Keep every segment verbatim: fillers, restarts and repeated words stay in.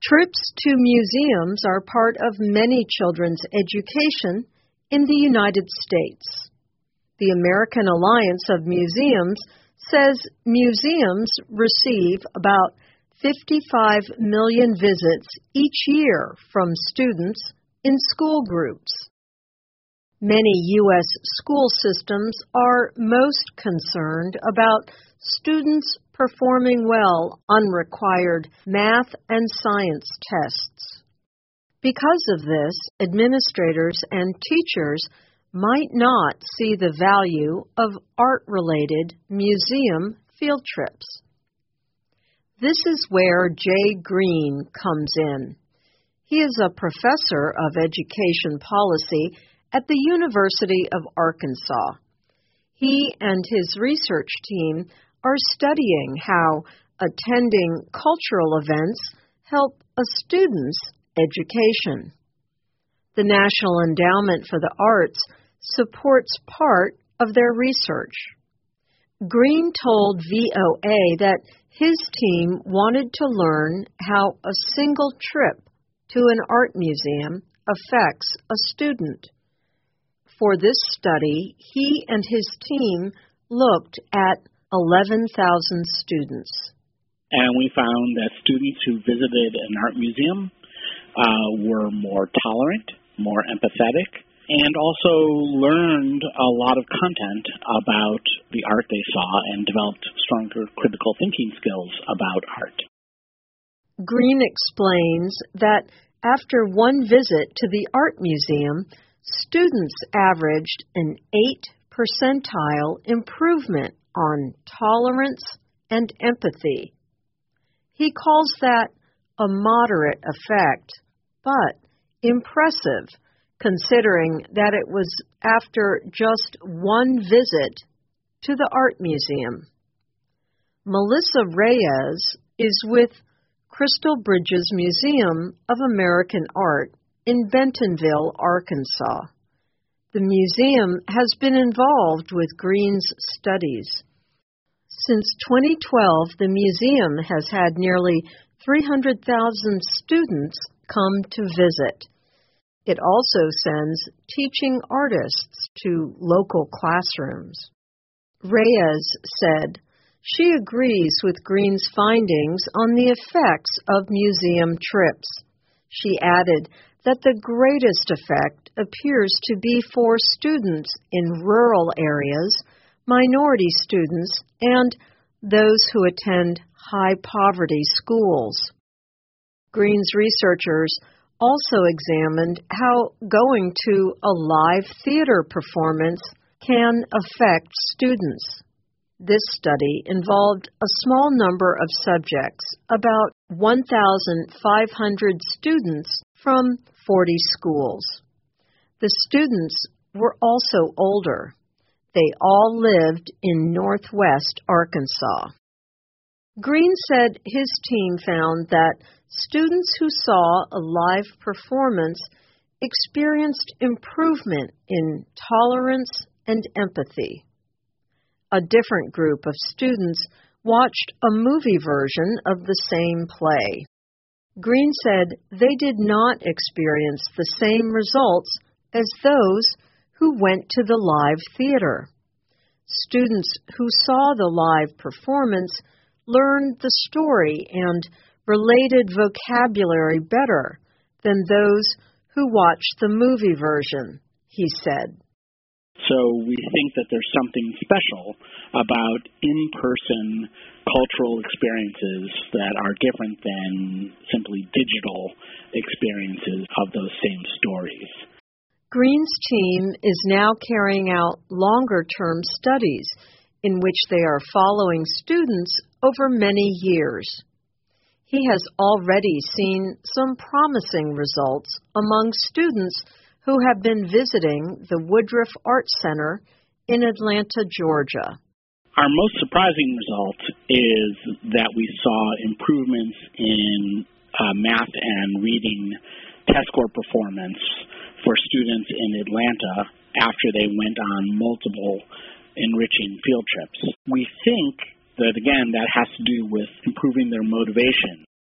Trips to museums are part of many children's education in the United States. The American Alliance of Museums says museums receive about fifty-five million visits each year from students in school groups. Many U S school systems are most concerned about students performing well on required math and science tests. Because of this, administrators and teachers might not see the value of art-related museum field trips. This is where Jay Green comes in. He is a professor of education policy at the University of Arkansas. He and his research team are studying how attending cultural events help a student's education. The National Endowment for the Arts supports part of their research. Green told V O A that his team wanted to learn how a single trip to an art museum affects a student. For this study, he and his team looked at eleven thousand students. And we found that students who visited an art museum uh, were more tolerant, more empathetic, and also learned a lot of content about the art they saw and developed stronger critical thinking skills about art. Green explains that after one visit to the art museum, students averaged an eight percentile improvement on tolerance and empathy. He calls that a moderate effect, but impressive, considering that it was after just one visit to the art museum. Melissa Reyes is with Crystal Bridges Museum of American Art in Bentonville, Arkansas. The museum has been involved with Green's studies. Since twenty twelve, the museum has had nearly three hundred thousand students come to visit. It also sends teaching artists to local classrooms. Reyes said she agrees with Green's findings on the effects of museum trips. She added that the greatest effect appears to be for students in rural areas, minority students, and those who attend high-poverty schools. Green's researchers also examined how going to a live theater performance can affect students. This study involved a small number of subjects, about one thousand five hundred students from forty schools. The students were also older. They all lived in northwest Arkansas. Green said his team found that students who saw a live performance experienced improvement in tolerance and empathy. A different group of students watched a movie version of the same play. Green said they did not experience the same results as those who went to the live theater. Students who saw the live performance learned the story and related vocabulary better than those who watched the movie version, he said. So we think that there's something special about in-person cultural experiences that are different than simply digital experiences of those same stories. Green's team is now carrying out longer-term studies in which they are following students over many years. He has already seen some promising results among students who have been visiting the Woodruff Art Center in Atlanta, Georgia. Our most surprising result is that we saw improvements in uh, math and reading test score performance for students in Atlanta after they went on multiple enriching field trips. We think that, again, that has to do with improving their motivation.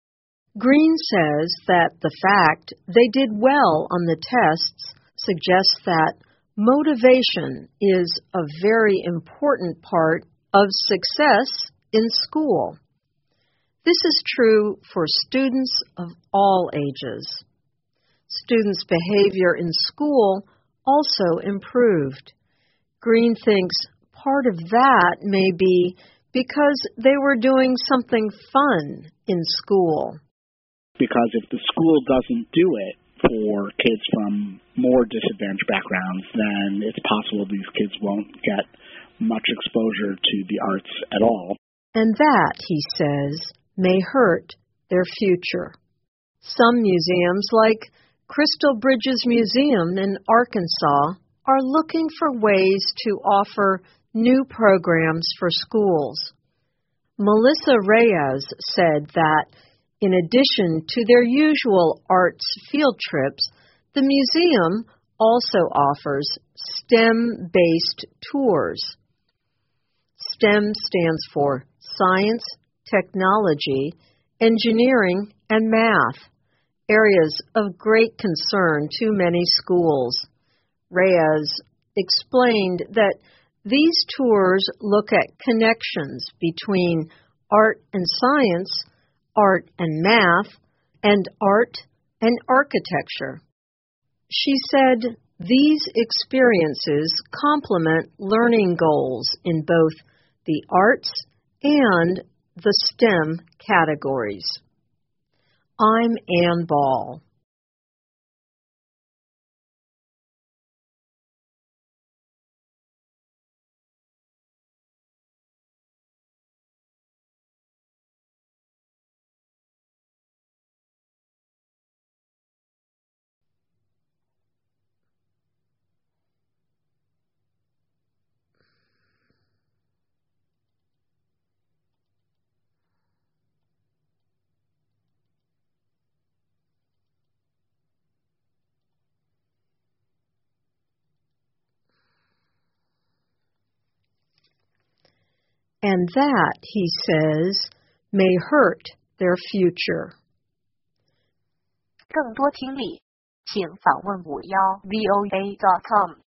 Green says that the fact they did well on the tests suggests that motivation is a very important part of success in school. This is true for students of all ages. Students' behavior in school also improved. Green thinks part of that may be because they were doing something fun in school. Because if the school doesn't do it for kids from more disadvantaged backgrounds, then it's possible these kids won't get much exposure to the arts at all. And that, he says, may hurt their future. Some museums, like Crystal Bridges Museum in Arkansas, are looking for ways to offer new programs for schools. Melissa Reyes said that in addition to their usual arts field trips, the museum also offers STEM-based tours. STEM stands for science, technology, engineering, and math, areas of great concern to many schools. Reyes explained that these tours look at connections between art and science, art and math, and art and architecture. She said these experiences complement learning goals in both the arts and the STEM categories. I'm Ann Ball. And that, he says, may hurt their future. 更多听力，请访问五幺 V O A dot com。